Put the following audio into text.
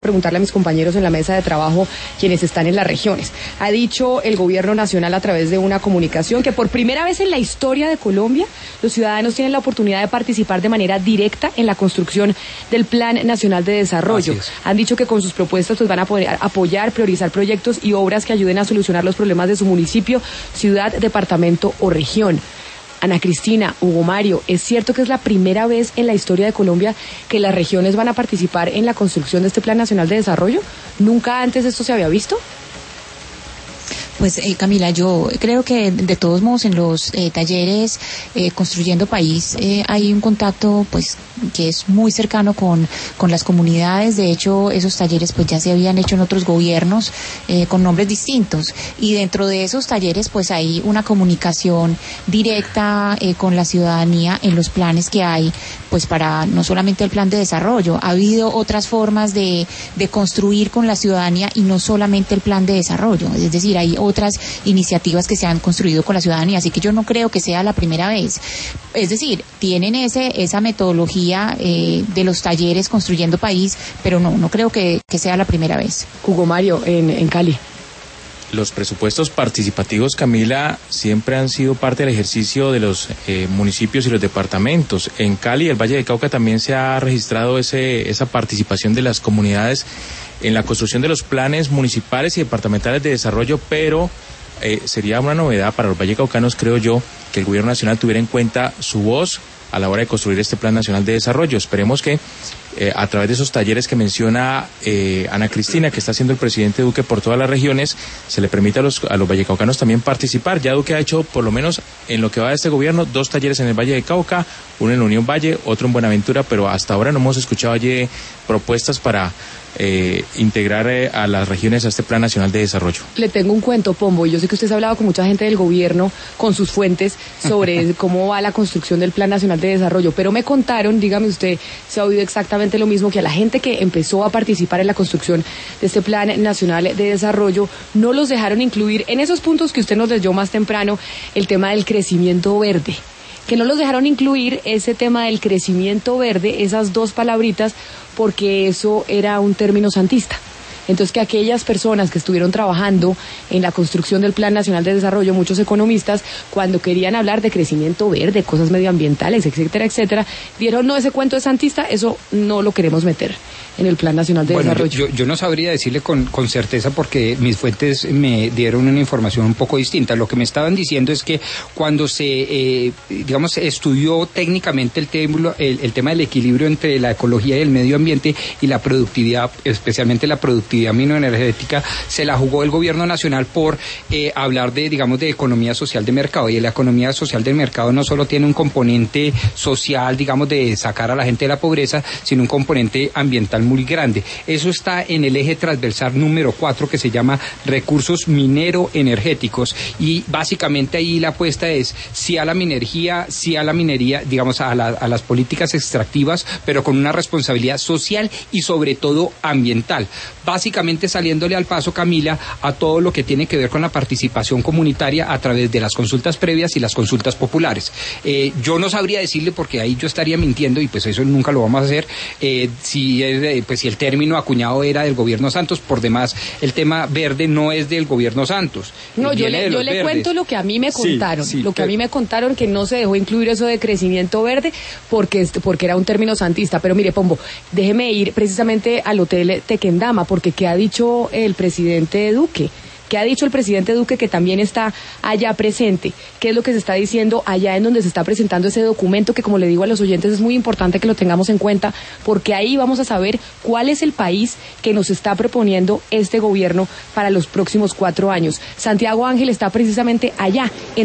preguntarle a mis compañeros en la mesa de trabajo, quienes están en las regiones. Ha dicho el gobierno nacional a través de una comunicación que por primera vez en la historia de Colombia, los ciudadanos tienen la oportunidad de participar de manera directa en la construcción del Plan Nacional de Desarrollo. Han dicho que con sus propuestas van a poder apoyar, priorizar proyectos y obras que ayuden a solucionar los problemas de su municipio, ciudad, departamento o región. Ana Cristina, Hugo Mario, ¿es cierto que es la primera vez en la historia de Colombia que las regiones van a participar en la construcción de este Plan Nacional de Desarrollo? ¿Nunca antes esto se había visto? Pues Camila, yo creo que de todos modos en los talleres Construyendo País hay un contacto pues que es muy cercano con las comunidades. De hecho, esos talleres pues ya se habían hecho en otros gobiernos con nombres distintos, y dentro de esos talleres pues hay una comunicación directa con la ciudadanía en los planes que hay, pues para no solamente el plan de desarrollo. Ha habido otras formas de construir con la ciudadanía y no solamente el plan de desarrollo, es decir, hay otras iniciativas que se han construido con la ciudadanía, así que yo no creo que sea la primera vez. Es decir, tienen esa metodología de los talleres Construyendo País, pero no creo que sea la primera vez. Hugo Mario, en Cali. Los presupuestos participativos, Camila, siempre han sido parte del ejercicio de los municipios y los departamentos. En Cali, el Valle del Cauca, también se ha registrado esa participación de las comunidades en la construcción de los planes municipales y departamentales de desarrollo, pero sería una novedad para los vallecaucanos, creo yo, que el gobierno nacional tuviera en cuenta su voz a la hora de construir este Plan Nacional de Desarrollo. Esperemos que a través de esos talleres que menciona Ana Cristina, que está haciendo el presidente Duque por todas las regiones, se le permita a los vallecaucanos también participar. Ya Duque ha hecho, por lo menos en lo que va de este gobierno, 2 talleres en el Valle del Cauca, uno en la Unión Valle, otro en Buenaventura, pero hasta ahora no hemos escuchado allí propuestas para integrar a las regiones a este Plan Nacional de Desarrollo. Le tengo un cuento, Pombo, y yo sé que usted ha hablado con mucha gente del gobierno, con sus fuentes, sobre cómo va la construcción del Plan Nacional de Desarrollo, pero me contaron, dígame usted, se ha oído exactamente lo mismo, que a la gente que empezó a participar en la construcción de este Plan Nacional de Desarrollo, no los dejaron incluir en esos puntos que usted nos leyó más temprano, el tema del crecimiento verde. Que no los dejaron incluir ese tema del crecimiento verde, esas 2 palabritas, porque eso era un término santista. Entonces, que aquellas personas que estuvieron trabajando en la construcción del Plan Nacional de Desarrollo, muchos economistas, cuando querían hablar de crecimiento verde, cosas medioambientales, etcétera, etcétera, dieron, no, ese cuento es santista, eso no lo queremos meter en el Plan Nacional de Desarrollo. Yo no sabría decirle con certeza, porque mis fuentes me dieron una información un poco distinta. Lo que me estaban diciendo es que cuando se, estudió técnicamente el tema del equilibrio entre la ecología y el medio ambiente y la productividad, especialmente la productividad minoenergética, se la jugó el gobierno nacional por hablar de economía social de mercado. Y la economía social del mercado no solo tiene un componente social, de sacar a la gente de la pobreza, sino un componente ambiental muy grande. Eso está en el eje transversal número 4, que se llama recursos minero-energéticos, y básicamente ahí la apuesta es sí a la minería, a las políticas extractivas, pero con una responsabilidad social y sobre todo ambiental. Básicamente saliéndole al paso, Camila, a todo lo que tiene que ver con la participación comunitaria a través de las consultas previas y las consultas populares. Yo no sabría decirle, porque ahí yo estaría mintiendo, y pues eso nunca lo vamos a hacer, si el término acuñado era del gobierno Santos. Por demás, el tema verde no es del gobierno Santos. No, yo le cuento lo que a mí me contaron. A mí me contaron, que no se dejó incluir eso de crecimiento verde porque era un término santista. Pero mire, Pombo, déjeme ir precisamente al Hotel Tequendama, porque ¿qué ha dicho el presidente Duque? ¿Qué ha dicho el presidente Duque, que también está allá presente? ¿Qué es lo que se está diciendo allá en donde se está presentando ese documento, que, como le digo a los oyentes, es muy importante que lo tengamos en cuenta, porque ahí vamos a saber cuál es el país que nos está proponiendo este gobierno para los próximos 4 años? Santiago Ángel está precisamente allá, en